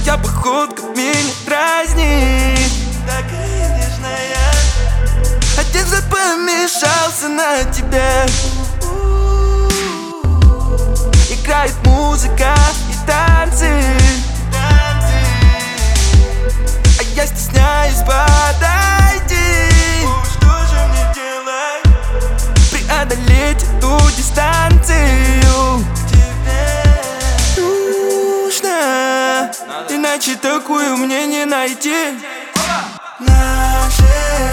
Твоя походка меня дразнит, такая нежная. Один взгляд помешался на тебе. Играет музыка и танцы, а я стесняюсь подойти. Что же мне делать? Преодолеть эту дистанцию тебе нужно, иначе такую мне не найти. Нашептала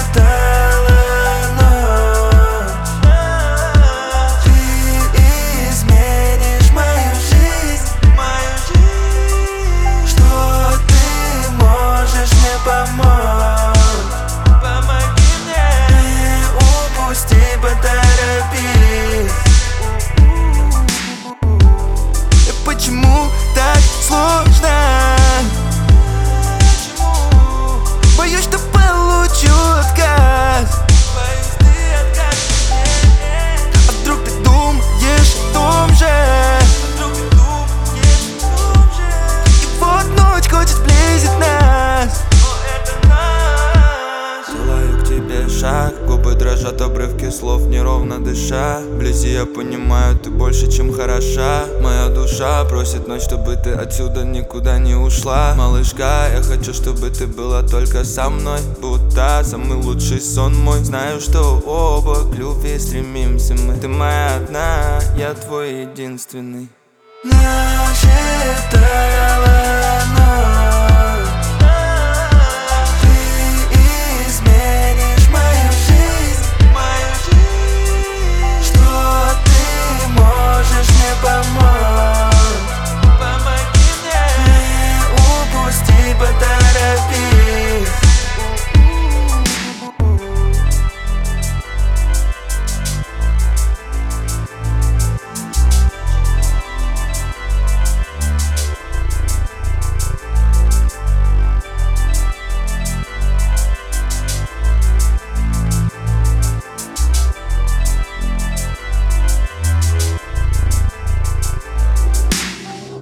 ночь, ты изменишь мою жизнь, что ты можешь мне помочь. Помоги мне, не упусти, поторопись. Почему так сложно? Боюсь, что получу отказ. Боюсь, ты откажешь мне. А вдруг ты думаешь о том же? И вот ночь хочет сблизить нас. Делаю к тебе шаг, губы дрожат, обрывки слов неровно дыша. Вблизи я понимаю, ты больше, чем хороша. Моя душа просит ночь, чтобы ты отсюда никуда не ушла. Малышка, я хочу, чтобы ты была только со мной, будто самый лучший сон мой. Знаю, что оба к любви стремимся мы. Ты моя одна, я твой единственный. Нашептала ночь.